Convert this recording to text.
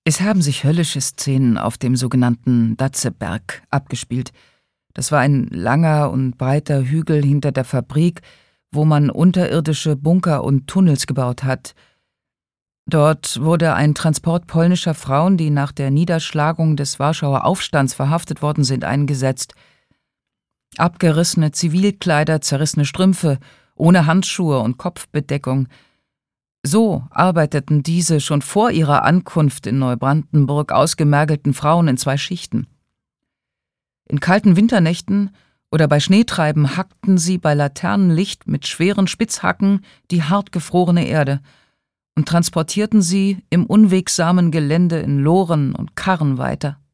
Es haben sich höllische Szenen auf dem sogenannten Datzeberg abgespielt. Das war ein langer und breiter Hügel hinter der Fabrik, wo man unterirdische Bunker und Tunnels gebaut hat. Dort wurde ein Transport polnischer Frauen, die nach der Niederschlagung des Warschauer Aufstands verhaftet worden sind, eingesetzt. Abgerissene Zivilkleider, zerrissene Strümpfe, ohne Handschuhe und Kopfbedeckung. So arbeiteten diese schon vor ihrer Ankunft in Neubrandenburg ausgemergelten Frauen in 2 Schichten. In kalten Winternächten oder bei Schneetreiben hackten sie bei Laternenlicht mit schweren Spitzhacken die hartgefrorene Erde und transportierten sie im unwegsamen Gelände in Loren und Karren weiter.